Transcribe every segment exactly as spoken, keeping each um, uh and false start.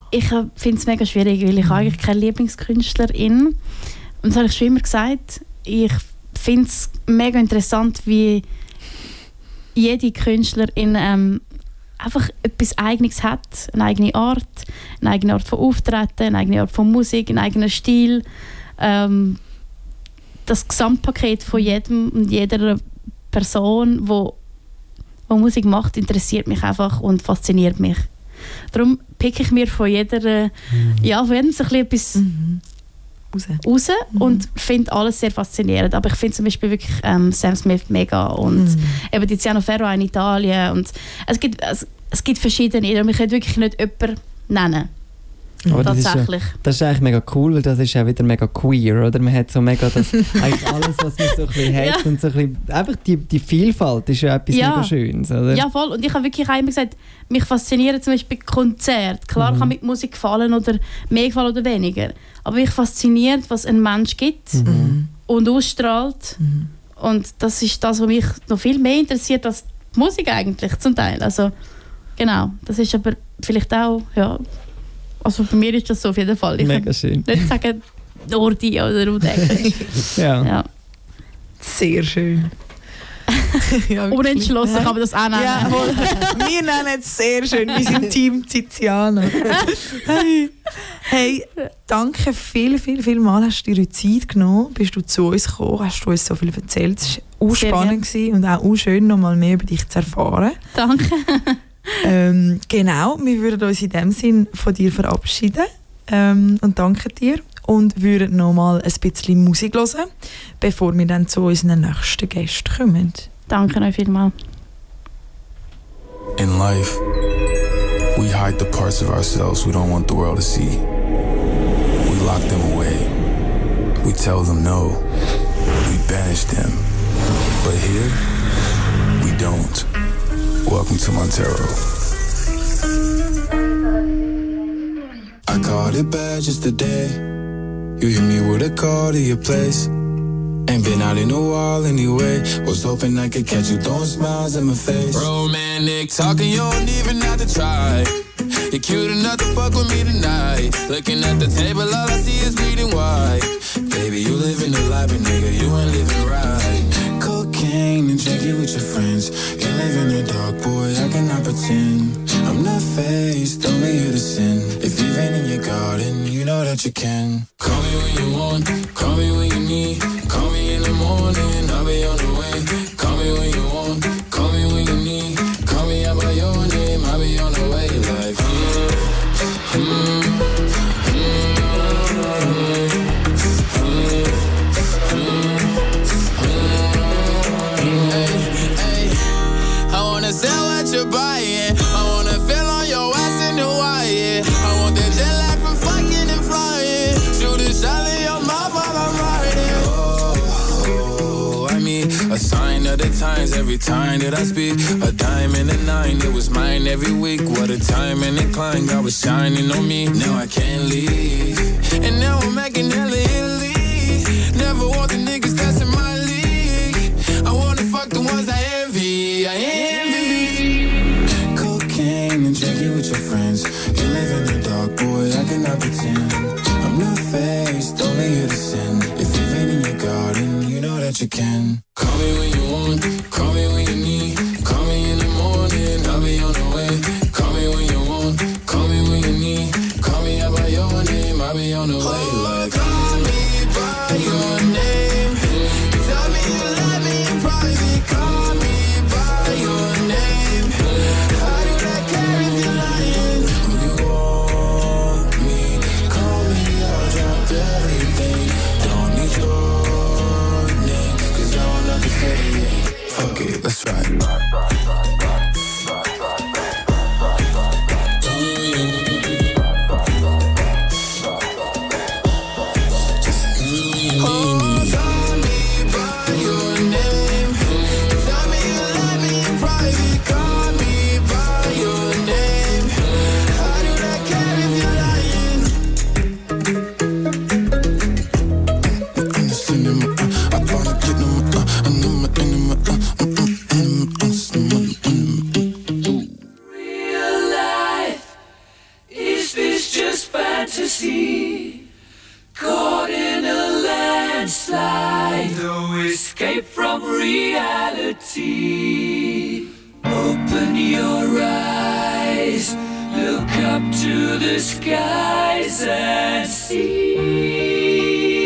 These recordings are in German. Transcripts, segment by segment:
ich finde es mega schwierig, weil ich mhm. eigentlich keine Lieblingskünstlerin. Und das habe ich schon immer gesagt. Ich finde es mega interessant, wie jede Künstlerin ähm, einfach etwas Eigenes hat. Eine eigene Art, eine eigene Art von Auftreten, eine eigene Art von Musik, einen eigenen Stil. Ähm, das Gesamtpaket von jedem und jeder Person, die, die Musik macht, interessiert mich einfach und fasziniert mich. Darum picke ich mir von jeder, mhm. ja, von jedem so ein bisschen etwas mhm. raus, raus mhm. und finde alles sehr faszinierend. Aber ich finde zum Beispiel wirklich ähm, Sam Smith mega und mhm. eben Tiziano Ferro in Italien. Und es, gibt, es, es gibt verschiedene. Und ich könnte wirklich nicht jemanden nennen. Aber tatsächlich. Das ist, ja, das ist eigentlich mega cool, weil das ist ja wieder mega queer, oder? Man hat so mega das, eigentlich alles, was man so ein bisschen hat. Ja. Und so ein bisschen, einfach die, die Vielfalt ist ja etwas ja. mega Schönes, oder? Ja, voll. Und ich habe wirklich auch immer gesagt, mich faszinieren zum Beispiel Konzerte. Klar mhm. kann mir die Musik gefallen oder mehr gefallen oder weniger. Aber mich fasziniert, was ein Mensch gibt mhm. und ausstrahlt. Mhm. Und das ist das, was mich noch viel mehr interessiert als die Musik eigentlich zum Teil. Also genau, das ist aber vielleicht auch, ja... Also bei mir ist das so auf jeden Fall. Ich Mega schön. Nicht sagen, nur die oder nur die. ja. ja. Sehr schön. ja, unentschlossen kann man das auch nennen. Ja, wir nennen es sehr schön. Wir sind Team Tiziano. hey. hey, danke viel, viel, viel mal. Hast du dir Zeit genommen? Bist du zu uns gekommen? Hast du uns so viel erzählt? Es war auch spannend und auch, auch schön, noch mal mehr über dich zu erfahren. Danke. Ähm, genau, wir würden uns in dem Sinn von dir verabschieden ähm, und danke dir und würden noch mal ein bisschen Musik hören, bevor wir dann zu unseren nächsten Gästen kommen. Danke euch vielmals. In life, we hide the parts of ourselves we don't want the world to see. We lock them away. We tell them no. We banish them. But here, we don't. Welcome to Montero. I caught it bad just today. You hit me with a call to your place. Ain't been out in a while anyway. Was hoping I could catch you throwing smiles in my face. Romantic talking, you don't even have to try. You're cute enough to fuck with me tonight. Looking at the table, all I see is bleeding white. Baby, you living the life, but nigga, you ain't living right. Cocaine and drinking with your friends. You live in the dark, boy, I cannot pretend. I'm not faced, only here to sin. If you've been in your garden, you know that you can. Call me when you want, call me when you need. Call me in the morning, I'll be on the way. Call me when you want, call me when you need. Call me out by your name, I'll be on the way. Like, mm, mm, mm, sell what you're buying. I wanna feel on your ass in Hawaii. I want that jet lag from fucking and flying. Shoot a shot in your mouth while I'm riding. Oh, I mean, a sign of the times every time that I speak. A dime and a nine, it was mine every week. What a time and a climb, God was shining on me. Now I can't leave. And now I'm making hella Italy. Never want the niggas that's in my league. I wanna fuck the ones I envy. I envy. And drinking with your friends. You live in the dark, boy, I cannot pretend. I'm not faced, only here to sin. If you've been in your garden, you know that you can. Call me when you want, call me when you need. Call me in the morning, I'll be on the way. Call me when you want, call me when you need. Call me out by your name, I'll be on the way. Like, call me by your name. Tell me you love me in private. Call me by your name. Fuck it, let's ride. sea, caught in a landslide, no escape from reality. Open your eyes, look up to the skies and see.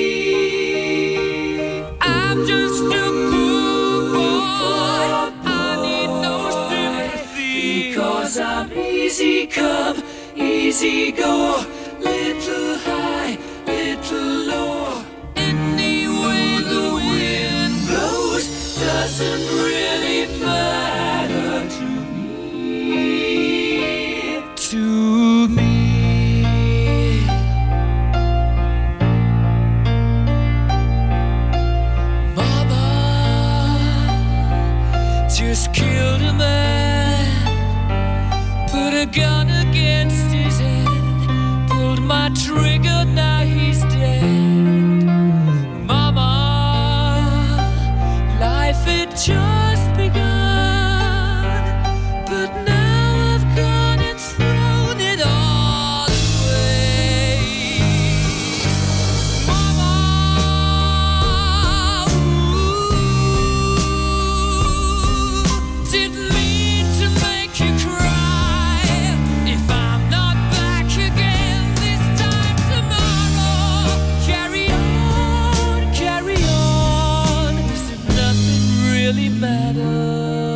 I'm just a poor boy, I need no sympathy, because I'm easy come, easy go, little high, little low. Any way the wind blows doesn't really matter to me, to me. Mama just killed a man, put a gun against his head, pulled my trigger, now he's dead. Mama, life had just begun, but now I've gone and thrown it all away. Mama, ooh, didn't mean to make you cry. If I'm not back again this time tomorrow, carry on, carry on, as if nothing really matters.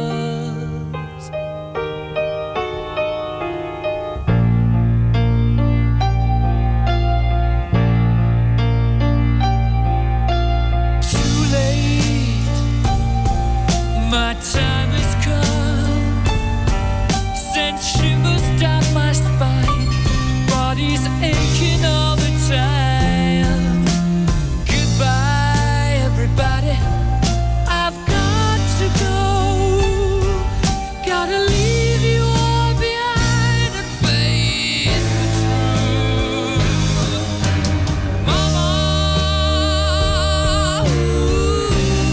Too late, my time has come, sent shivers down my spine, body's aching all the time. Goodbye, everybody, I've got to go, gotta leave you all behind and face the truth. Mama, ooh,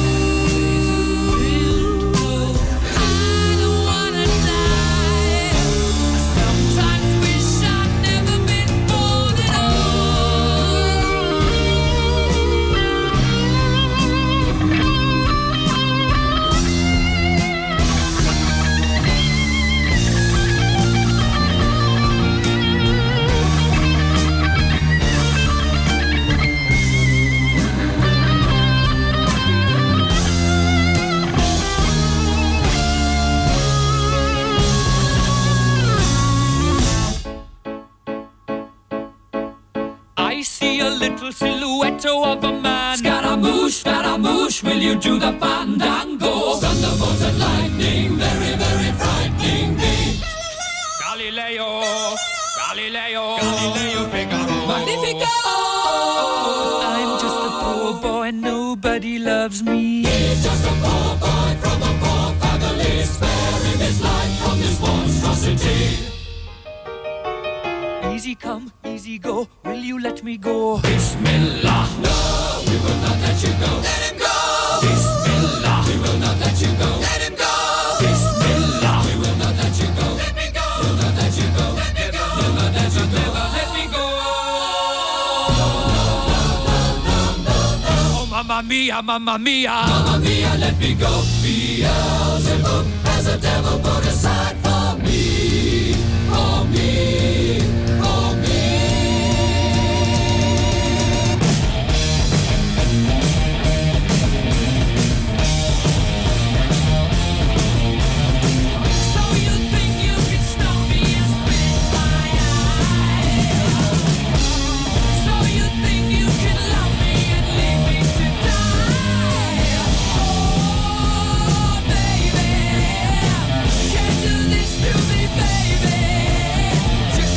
I don't wanna die. I sometimes wish I'd never been born at I see a little silhouette of a man. Scaramouche, Scaramouche, will you do the fandango? Thunderbolt and lightning, very, very frightening me. Galileo, Galileo, Galileo Figaro. Magnifico! I'm just a poor boy, nobody loves me. He's just a poor boy from a poor family, sparing his life from this monstrosity. Easy come, easy go, will you let me go? Bismillah, no, we will not let you go. Let him go! Bismillah, we will not let you go. Let him go! Bismillah, we will not let you go. Let me go! We'll not let you go. Let me go! We'll not let you go. Let me go! Oh, mamma mia, mamma mia, mamma mia, let me go. Beelzebub has a devil put aside for me, for me, for me. So you think you can stop me and spit my eye? So you think you can love me and leave me to die? Oh, baby, can't do this to me, baby. Just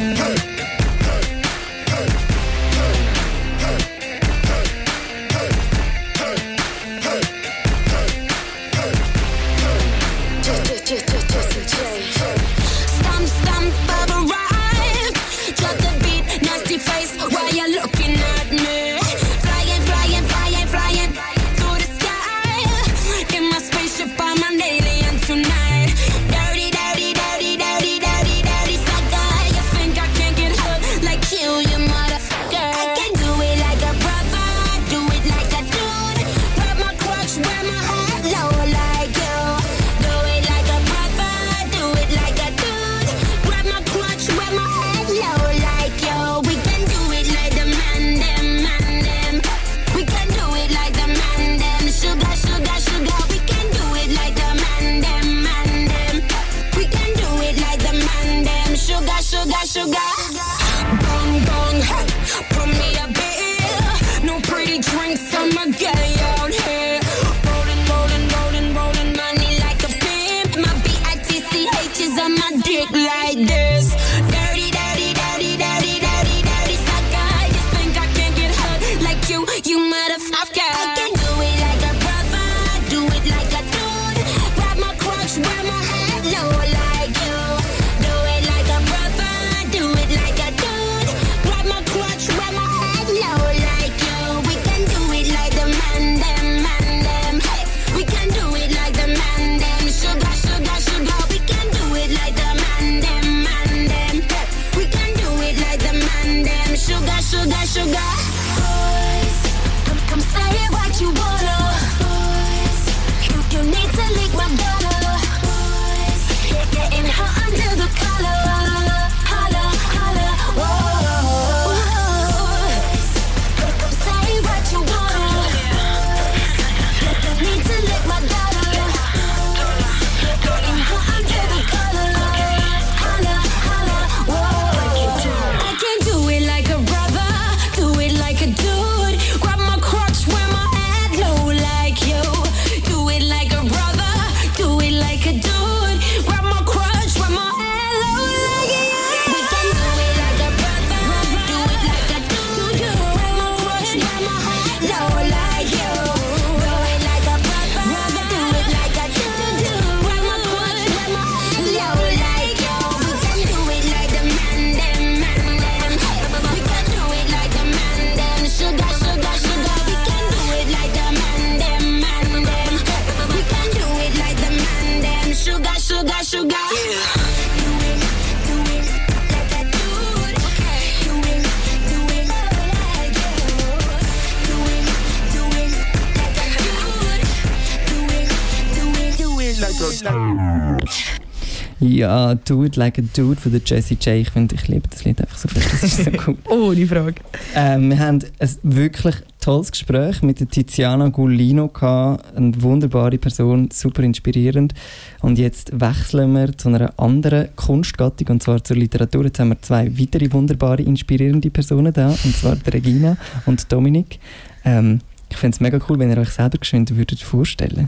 Ja, Do It Like a Dude von der Jessie J. Ich finde, ich liebe das Lied einfach so viel. Das ist so cool. Ohne Frage. Ähm, wir haben ein wirklich tolles Gespräch mit der Tiziana Gullino gehabt. Eine wunderbare Person, super inspirierend. Und jetzt wechseln wir zu einer anderen Kunstgattung, und zwar zur Literatur. Jetzt haben wir zwei weitere wunderbare, inspirierende Personen da, und zwar die Regina und Dominik. Ähm, ich finde es mega cool, wenn ihr euch selber geschwind würdet vorstellen.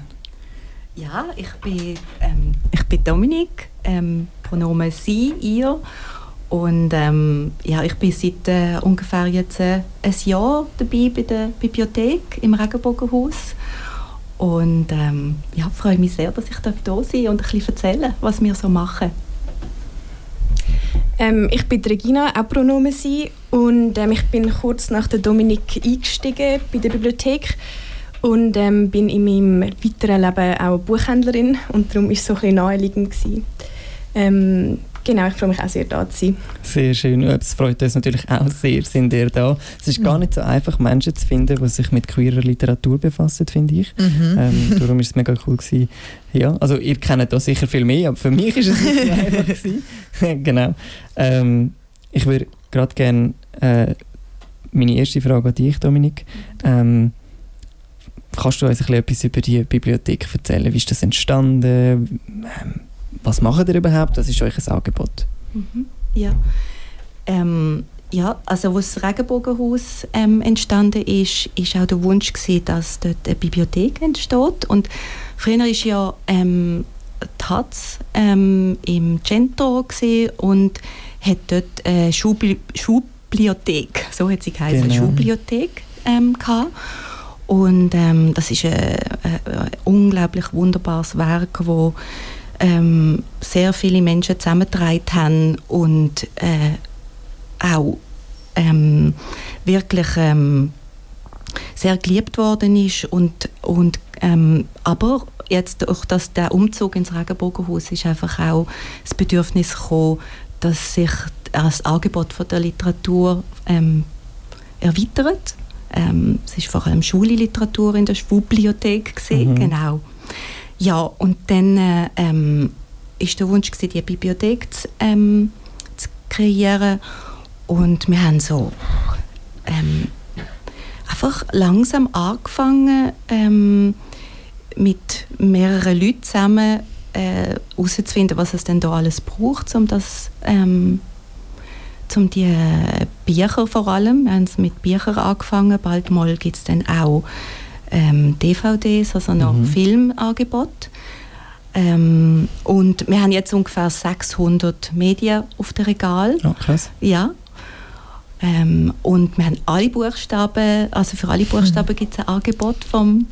Ja, ich bin, ähm, ich bin Dominik, ähm, Pronomen sie, ihr. Und ähm, ja, ich bin seit äh, ungefähr jetzt äh, ein Jahr dabei bei der Bibliothek im Regenbogenhaus. Und ähm, ja, freue mich sehr, dass ich da sein darf und ein bisschen erzählen, was wir so machen. Ähm, ich bin Regina, auch Pronomen sie. Und ähm, ich bin kurz nach der Dominik eingestiegen bei der Bibliothek. Und ähm, bin in meinem weiteren Leben auch Buchhändlerin, und darum war es so ein bisschen naheliegend gewesen. Ähm, genau, ich freue mich auch sehr, da zu sein. Sehr schön, es freut uns natürlich auch sehr, sind ihr da. Es ist gar nicht so einfach, Menschen zu finden, die sich mit queerer Literatur befassen, finde ich. Mhm. Ähm, darum war es mega cool gewesen. Ja, also ihr kennt da sicher viel mehr, aber für mich war es nicht so einfach gewesen. Genau. Ähm, ich würde gerade gerne äh, meine erste Frage an dich, Dominik. Ähm, Kannst du uns ein bisschen etwas über die Bibliothek erzählen? Wie ist das entstanden? Was macht ihr überhaupt? Was ist euch ein Angebot? Mhm. Ja. Ähm, ja, also als das Regenbogenhaus ähm, entstanden ist, ist auch der Wunsch gewesen, dass dort eine Bibliothek entsteht. Und früher ist ja ähm, die Hatz ähm, im Centro gesehen und hat dort eine Schulbli- Schulbibliothek, so hat sie geheißen, genau. Schulbibliothek ähm, gehabt. Und ähm, das ist ein, ein unglaublich wunderbares Werk, wo ähm, sehr viele Menschen zusammengetragen haben und äh, auch ähm, wirklich ähm, sehr geliebt worden ist. Und, und, ähm, aber jetzt durch das, der Umzug ins Regenbogenhaus ist einfach auch das Bedürfnis gekommen, dass sich das Angebot von der Literatur ähm, erweitert. Ähm, es ist vor allem Schulliteratur in der Schulbibliothek gesehen, mhm. genau. Ja, und dann äh, ähm, ist der Wunsch gewesen, die Bibliothek zu, ähm, zu kreieren. Und wir haben so ähm, einfach langsam angefangen, ähm, mit mehreren Leuten zusammen herauszufinden, äh, was es denn da alles braucht, um das ähm, um die Bücher vor allem. Wir haben mit Büchern angefangen, bald mal gibt es dann auch ähm, D V Ds, also noch mhm. Filmangebot. Ähm, und wir haben jetzt ungefähr sechshundert Medien auf dem Regal. Oh, krass. Ja. Ähm, und wir haben alle Buchstaben, also für alle Buchstaben mhm. gibt es ein Angebot vom,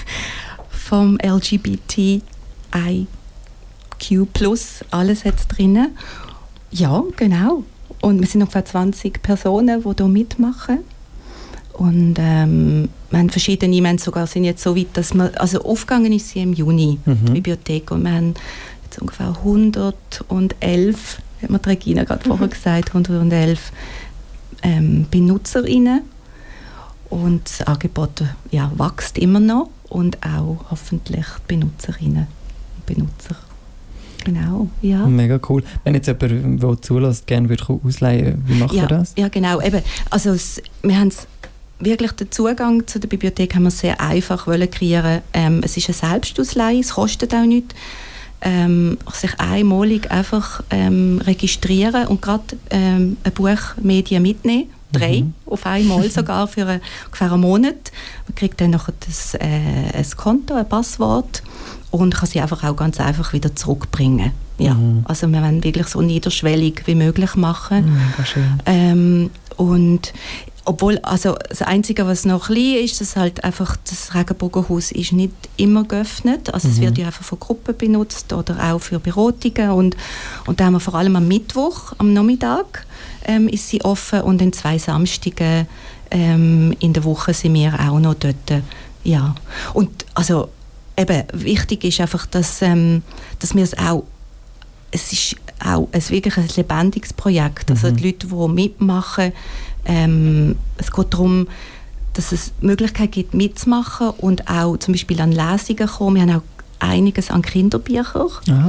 vom L G B T I Q plus, alles hat es drin. Ja, genau. Und wir sind ungefähr zwanzig Personen, die hier mitmachen. Und ähm, wir haben verschiedene, wir haben sogar sind jetzt so weit, dass wir, also aufgegangen ist sie im Juni, mhm. die Bibliothek. Und wir haben jetzt ungefähr hundertelf, hat mir Regina gerade vorher gesagt, hundertelf ähm, BenutzerInnen. Und das Angebot ja, wächst immer noch. Und auch hoffentlich Benutzerinnen und Benutzer. Genau, ja. Mega cool. Wenn jetzt jemand, der zulässt, gerne würde ausleihen, wie machen ja, wir das? Ja, genau. Eben, also es, wir haben wirklich den Zugang zu der Bibliothek haben wir sehr einfach wollen kreieren. Ähm, es ist eine Selbstausleihe, es kostet auch nichts. Ähm, sich einmalig einfach ähm, registrieren und gerade ähm, ein Buchmedien mitnehmen. Drei mhm. auf einmal sogar für eine, ungefähr einen Monat. Man kriegt dann noch das, äh, ein Konto, ein Passwort und kann sie einfach auch ganz einfach wieder zurückbringen. Ja. Mhm. Also wir wollen wirklich so niederschwellig wie möglich machen. Mhm, schön. Ähm, und obwohl, also das Einzige, was noch klein ist, dass halt einfach das Regenbogenhaus ist nicht immer geöffnet. Also mhm. es wird ja einfach von Gruppen benutzt oder auch für Beratungen und, und da haben wir vor allem am Mittwoch, am Nachmittag ähm, ist sie offen und in zwei Samstagen ähm, in der Woche sind wir auch noch dort. Ja. Und also eben, wichtig ist einfach, dass, ähm, dass wir es auch, es ist auch ein wirklich ein lebendiges Projekt. Also mhm. die Leute, die mitmachen, ähm, es geht darum, dass es die Möglichkeit gibt, mitzumachen und auch zum Beispiel an Lesungen kommen. Wir haben auch einiges an Kinderbüchern,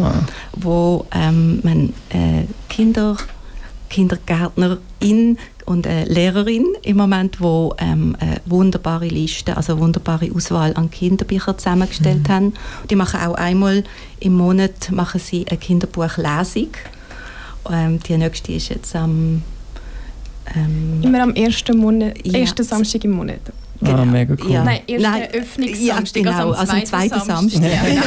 wo ähm, man, äh, Kinder, Kindergärtnerin und eine Lehrerin im Moment, wo ähm, eine wunderbare Liste, also eine wunderbare Auswahl an Kinderbüchern zusammengestellt mhm. haben. Die machen auch einmal im Monat machen sie eine Kinderbuchlesung. Ähm, die nächste ist jetzt am ähm, immer am ersten, Monat, ja. ersten Samstag im Monat. Genau. Ah, mega cool. Ja. Nein, erster Öffnungssamstag, ja, genau, also am zweiten Samstag. Samstag. Ja.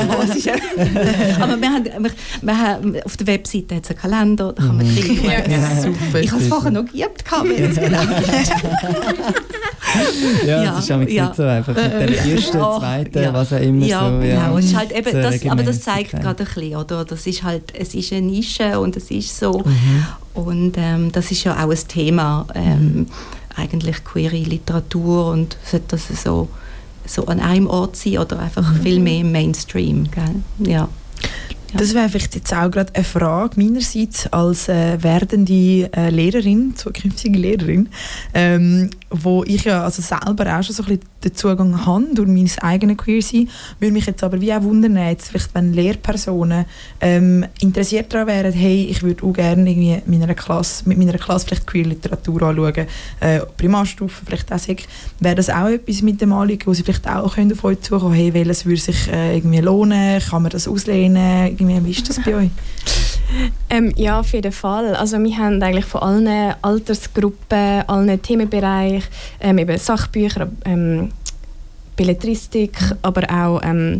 oh, aber wir haben, wir, wir haben, auf der Webseite hat es einen Kalender, da kann man kriegen. Ja, ja. Super. Ich habe es vorher noch geübt, genau. ja, ja, es ist ja. nicht so einfach. Mit dem ersten, zweiten, ja. was auch immer ja, so. Ja, genau. Es ist halt eben so das, aber das zeigt gerade ein bisschen, oder? Das ist halt, es ist eine Nische und es ist so. Mhm. Und ähm, das ist ja auch ein Thema. Ähm, mhm. eigentlich queere Literatur und sollte das so, so an einem Ort sein oder einfach mhm. viel mehr im Mainstream. Gell? Ja. Ja. Das wäre vielleicht jetzt auch gerade eine Frage meinerseits als äh, werdende äh, Lehrerin, zukünftige Lehrerin, ähm, wo ich ja also selber auch schon so ein bisschen den Zugang habe durch mein eigenes Queer-Sein, würde mich jetzt aber wie auch wundern, jetzt vielleicht wenn Lehrpersonen ähm, interessiert daran wären, hey, ich würde auch gerne irgendwie meiner Klasse, mit meiner Klasse vielleicht Queer-Literatur anschauen, äh, Primarstufe, vielleicht auch Sek, wäre das auch etwas mit dem Anliegen, wo sie vielleicht auch können auf euch zukommen, hey, welches würde sich äh, irgendwie lohnen, kann man das auslehnen, irgendwie, wie ist das bei euch? Ähm, ja, auf jeden Fall. Also wir haben eigentlich von allen Altersgruppen, allen Themenbereichen, ähm, eben Sachbücher, ähm, Belletristik, aber auch ähm,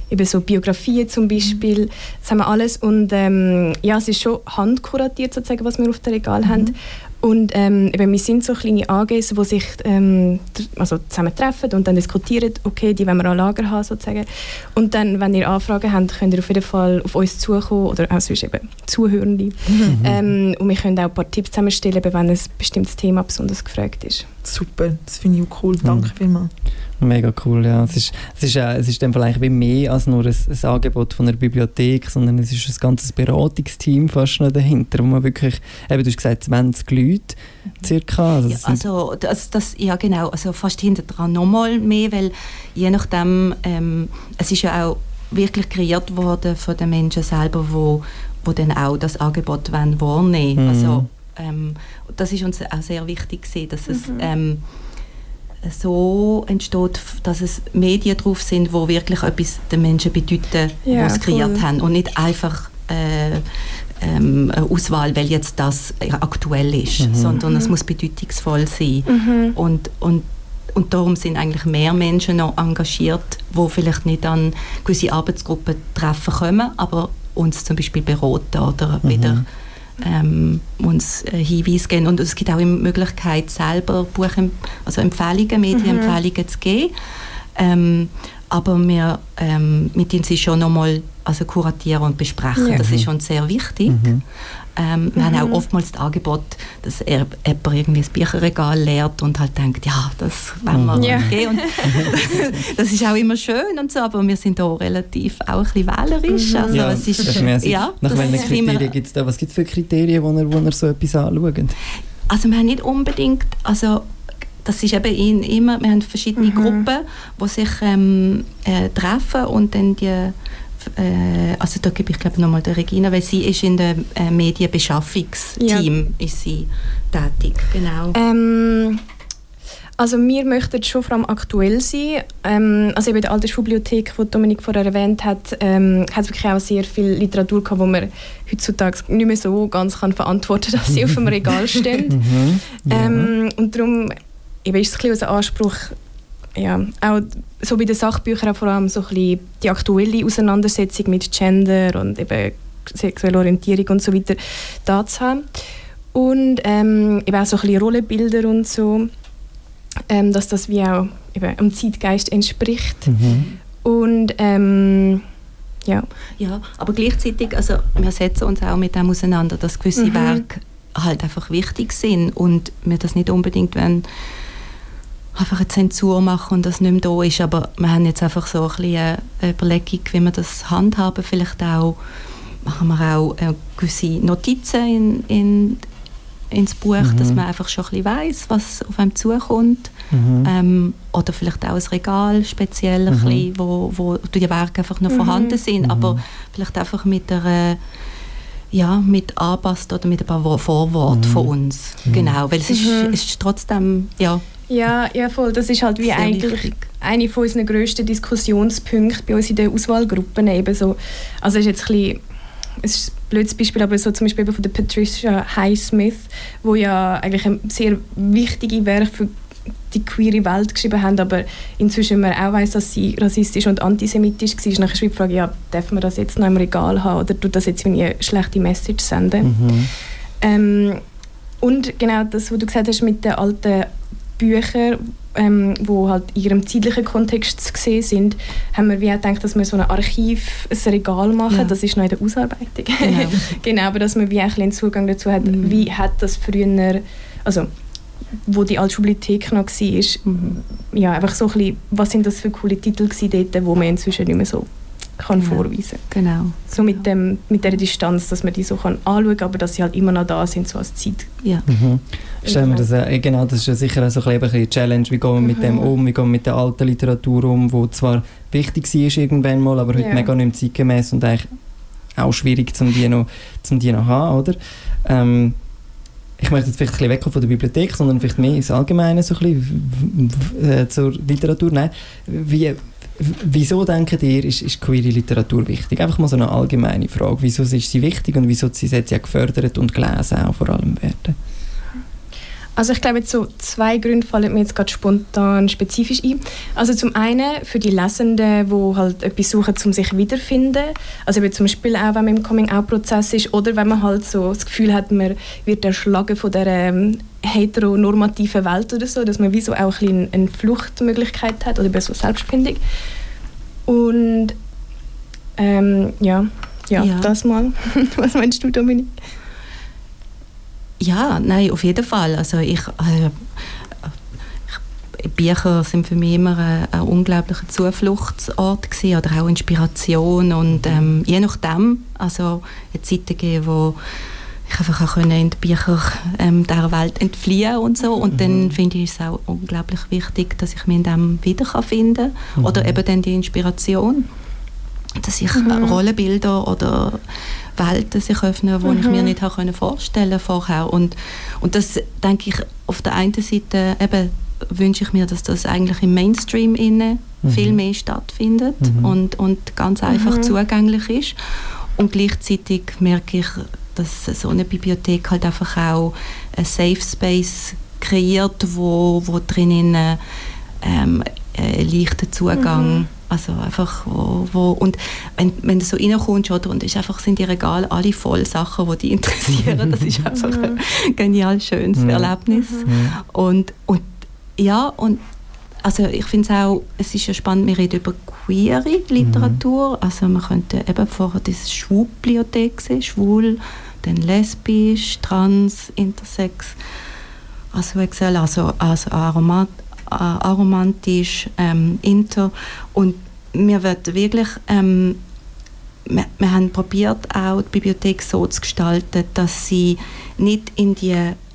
eben so Biografien zum Beispiel, das haben wir alles und ähm, ja, es ist schon handkuratiert sozusagen, was wir auf dem Regal mhm. haben. Und ähm, eben, wir sind so kleine A Gs, die sich ähm, also zusammen treffen und dann diskutieren, okay, die wollen wir an Lager haben sozusagen. Und dann, wenn ihr Anfragen habt, könnt ihr auf jeden Fall auf uns zukommen oder auch sonst eben Zuhörende. Mhm. Ähm, und wir können auch ein paar Tipps zusammenstellen, wenn ein bestimmtes Thema besonders gefragt ist. Super, das finde ich auch cool. Danke mhm. vielmals. Mega cool, ja. Es ist, es ist, äh, es ist dann vielleicht wie mehr als nur ein, ein Angebot von einer Bibliothek, sondern es ist ein ganzes Beratungsteam fast noch dahinter, wo man wirklich, eben, du hast gesagt, zwanzig Leute circa. Also, ja, also das, das, ja genau, also fast hinter dran nochmal mehr, weil je nachdem, ähm, es ist ja auch wirklich kreiert worden von den Menschen selber, wo, wo dann auch das Angebot wollen, wahrnehmen. Mhm. Also ähm, das ist uns auch sehr wichtig gewesen, dass es mhm. ähm, so entsteht, dass es Medien drauf sind, die wirklich etwas den Menschen bedeuten, ja, die es kreiert cool. haben und nicht einfach äh, ähm, eine Auswahl, weil jetzt das aktuell ist, mhm. sondern mhm. es muss bedeutungsvoll sein. Mhm. Und, und, und darum sind eigentlich mehr Menschen noch engagiert, die vielleicht nicht an gewisse Arbeitsgruppen treffen können, aber uns zum Beispiel beraten oder mhm. wieder Ähm, uns äh, Hinweise geben. Und es gibt auch die Möglichkeit, selber Buch, also Empfehlungen, Medienempfehlungen mhm. zu geben. Ähm, aber wir, ähm, mit ihnen sie schon nochmal also kuratieren und besprechen. Ja. Das ist uns sehr wichtig. Mhm. Ähm, wir mhm. haben auch oftmals das Angebot, dass er, jemand irgendwie das Bücherregal leert und halt denkt, ja, das wollen wir ja. geben. Und das ist auch immer schön und so, aber wir sind da relativ auch ein bisschen wählerisch. Also ja, es ist, das ist ja, Nach welchen Kriterien gibt es da? Was gibt es für Kriterien, wo ihr, wo ihr so etwas anschaut? Also wir haben nicht unbedingt, also das ist eben in, immer, wir haben verschiedene mhm. Gruppen, die sich ähm, äh, treffen und dann die Äh, also da gebe ich glaube nochmal der Regina, weil sie ist in dem äh, Medienbeschaffungsteam ja. ist sie tätig, genau. Ähm, also wir möchten schon vor allem aktuell sein. Ähm, also eben die Altersbibliothek, die Dominik vorher erwähnt hat, ähm, hat wirklich auch sehr viel Literatur gehabt, die man heutzutage nicht mehr so ganz kann verantworten kann, dass sie auf dem Regal stehen. mhm. ja. ähm, und darum eben ist es ein bisschen unser Anspruch, ja, auch so bei den Sachbüchern auch vor allem so ein bisschen die aktuelle Auseinandersetzung mit Gender und eben sexuelle Orientierung und so weiter da zu haben. Und ähm, eben auch so ein bisschen Rollenbilder und so, ähm, dass das wie auch eben am Zeitgeist entspricht. Mhm. Und ähm, ja. ja, aber gleichzeitig, also wir setzen uns auch mit dem auseinander, dass gewisse mhm. Werke halt einfach wichtig sind und wir das nicht unbedingt wollen, einfach eine Zensur machen und das nicht mehr da ist, aber wir haben jetzt einfach so ein bisschen eine Überlegung, wie wir das handhaben. Vielleicht auch machen wir auch äh, gewisse Notizen in, in, ins Buch, mhm. dass man einfach schon ein bisschen weiss, was auf einem zukommt. Mhm. Ähm, oder vielleicht auch ein Regal speziell, ein mhm. bisschen, wo, wo die Werke einfach noch mhm. vorhanden sind, mhm. aber vielleicht einfach mit einer ja, mit anpasst oder mit ein paar Vorworten mhm. von uns. Mhm. Genau, weil es ist, mhm. es ist trotzdem, ja, Ja, ja, voll. Das ist halt wie eigentlich wichtig. Eine von unseren grössten Diskussionspunkte bei uns in den Auswahlgruppen. Eben so. Also es ist jetzt ein bisschen, es ist ein blödes Beispiel, aber so zum Beispiel eben von der Patricia Highsmith, wo ja eigentlich ein sehr wichtige Werk für die queere Welt geschrieben haben, aber inzwischen man auch weiss, dass sie rassistisch und antisemitisch war. Dann ist die Frage, ja, darf man das jetzt noch im Regal haben oder tut das jetzt eine schlechte Message senden? Mhm. Ähm, und genau das, was du gesagt hast mit den alten Bücher, ähm, die halt in ihrem zeitlichen Kontext zu sehen sind, haben wir wie auch gedacht, dass wir so ein Archiv, ein Regal machen. Ja. Das ist noch in der Ausarbeitung. Genau, genau, aber dass man wie auch einen Zugang dazu hat, mhm. wie hat das früher, also wo die Altbibliothek noch war, mhm. ja, einfach so ein bisschen, was sind das für coole Titel gewesen dort, wo man inzwischen nicht mehr so kann genau. vorweisen kann. Genau. So mit, dem, mit der Distanz, dass man die so kann anschauen kann, aber dass sie halt immer noch da sind, so als Zeit. Ja. Mhm. Stellen wir das, äh, genau, das ist ja sicher auch so ein bisschen eine Challenge, wie gehen wir mit mhm. dem um, wie gehen wir mit der alten Literatur um, die zwar wichtig war irgendwann mal, aber heute ja. mega nicht mehr zeitgemäß und eigentlich auch schwierig, zum die noch, zum die noch haben, oder? Ähm, ich möchte jetzt vielleicht ein bisschen wegkommen von der Bibliothek, sondern vielleicht mehr ins Allgemeine so ein bisschen äh, zur Literatur. Nein, wie, wieso denkt ihr, ist, ist queere Literatur wichtig? Einfach mal so eine allgemeine Frage. Wieso ist sie wichtig und wieso sollte sie auch gefördert und gelesen auch vor allem werden? Also ich glaube, jetzt so zwei Gründe fallen mir jetzt gerade spontan spezifisch ein. Also zum einen für die Lesenden, die halt etwas suchen, um sich wiederzufinden. Also zum Beispiel auch, wenn man im Coming-out-Prozess ist oder wenn man halt so das Gefühl hat, man wird erschlagen von dieser ähm, heteronormativen Welt oder so, dass man wie so auch ein bisschen eine Fluchtmöglichkeit hat oder so Selbstfindung. Und ähm, ja, ja, ja, das mal. Was meinst du, Dominik? Ja, nein, auf jeden Fall. Also ich, äh, ich, Bücher sind für mich immer ein, ein unglaublicher Zufluchtsort gewesen, oder auch Inspiration und ähm, je nachdem, also eine Zeit gegeben, wo ich einfach auch in die Bücher ähm, dieser Welt entfliehen und so, und mhm. dann finde ich es auch unglaublich wichtig, dass ich mich in dem wiederfinden kann, mhm. oder eben dann die Inspiration, dass ich mhm. Rollenbilder oder Welten sich öffnen, die mhm. ich mir nicht habe vorstellen konnte vorher. Und, und das, denke ich, auf der einen Seite eben wünsche ich mir, dass das eigentlich im Mainstream innen mhm. viel mehr stattfindet mhm. und, und ganz einfach mhm. zugänglich ist. Und gleichzeitig merke ich, dass so eine Bibliothek halt einfach auch einen Safe Space kreiert, wo, wo drinnen ähm, einen leichten Zugang, mhm. also einfach wo, wo und wenn, wenn du so reinkommst, oder, und es einfach sind die Regale alle voll Sachen, die dich interessieren, das ist einfach ein genial schönes mhm. Erlebnis. Mhm. Und, und ja, und also ich finde es auch, es ist ja spannend, wir reden über queere Literatur, mhm. also man könnte eben vorher das Schwulbibliothek sehen, schwul, dann lesbisch, trans, intersex, asexuell, also, also aromat, aromantisch, ähm, inter, und wir wird wirklich ähm, wir, wir haben probiert, auch die Bibliothek so zu gestalten, dass sie nicht in die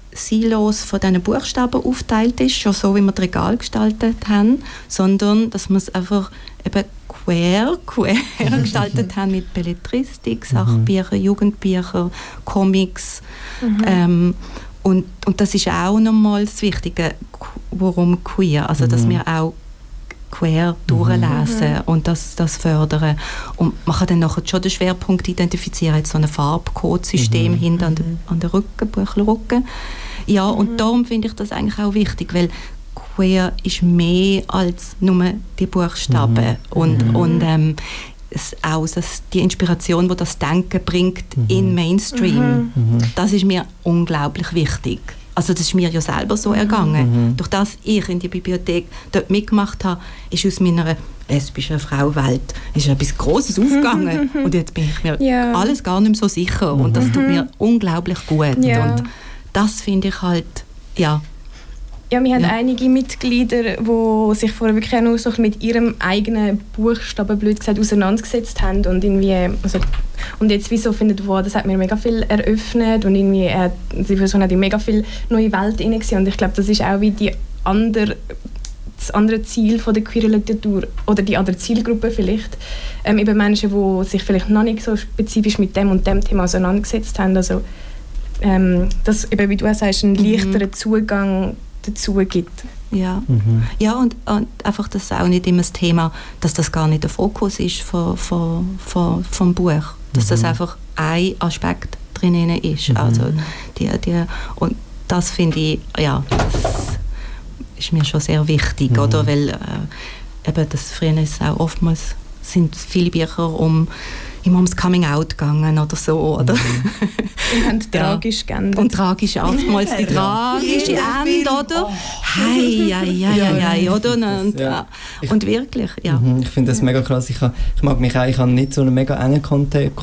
Silos von diesen Buchstaben aufteilt ist, schon so, wie wir das Regal gestaltet haben, sondern dass wir es einfach eben queer, queer gestaltet haben mit Belletristik, Sachbücher, Jugendbücher, Comics. Mhm. Ähm, und, und das ist auch nochmal das Wichtige, warum queer, also dass wir auch queer durchlesen mhm. und das, das fördern. Und man kann dann nachher schon den Schwerpunkt identifizieren, jetzt so ein Farbcodesystem mhm. hinten an der, an der Rücken, Buchelrücken. Ja, mhm. und darum finde ich das eigentlich auch wichtig, weil queer ist mehr als nur die Buchstaben mhm. und, mhm. und ähm, es auch das, die Inspiration, die das Denken bringt mhm. in Mainstream, mhm. das ist mir unglaublich wichtig. Also das ist mir ja selber so ergangen. Mhm. Durch das ich in die Bibliothek dort mitgemacht habe, ist aus meiner lesbischen Frauenwelt ist etwas Grosses aufgegangen. Mhm. Und jetzt bin ich mir ja. alles gar nicht mehr so sicher. Mhm. Und das tut mir unglaublich gut. Ja. Und das finde ich halt, ja. Ja, wir haben ja. einige Mitglieder, die sich vorher wirklich auch nur so mit ihrem eigenen Buchstaben, blöd gesagt, auseinandergesetzt haben und irgendwie, also, und jetzt wieso findet, wow, das hat mir mega viel eröffnet und irgendwie äh, die Person hat in mega viel neue Welt hineingesehen, und ich glaube, das ist auch wie die andere, das andere Ziel von der queeren Literatur oder die andere Zielgruppe vielleicht, ähm, eben Menschen, die sich vielleicht noch nicht so spezifisch mit dem und dem Thema auseinandergesetzt haben, also ähm, dass eben, wie du auch sagst, einen leichteren Zugang dazu gibt. Ja, mhm. ja und, und einfach das auch nicht immer das Thema, dass das gar nicht der Fokus ist von, von, von, vom Buch, dass mhm. das einfach ein Aspekt drin ist. Mhm. Also die, die, und das finde ich, ja, das ist mir schon sehr wichtig, mhm. oder? Weil äh, eben das früher ist auch oftmals sind viele Bücher um immer ums Coming-out gegangen oder so, oder? Mhm. Und haben tragisch geendet. Und tragisch oftmals die tragische Ende, oder? Hei, hei, hei, hei, oder? Und, ja. und wirklich, ja. Ich finde das mega krass. Ich, ich mag mich auch, ich habe nicht so einen mega engen Kontakt,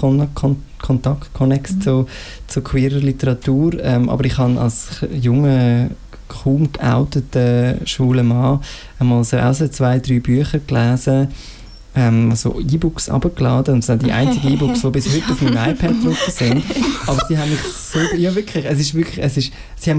Kontakt Connex mhm. zu, zu queerer Literatur, ähm, aber ich habe als junger, kaum geouteter schwuler Mann einmal so also zwei, drei Bücher gelesen, Ähm, so E-Books runtergeladen, und das sind die einzigen E-Books, die bis heute auf meinem iPad drauf sind. Aber sie haben mich so, ja wirklich, es ist wirklich, es ist, sie haben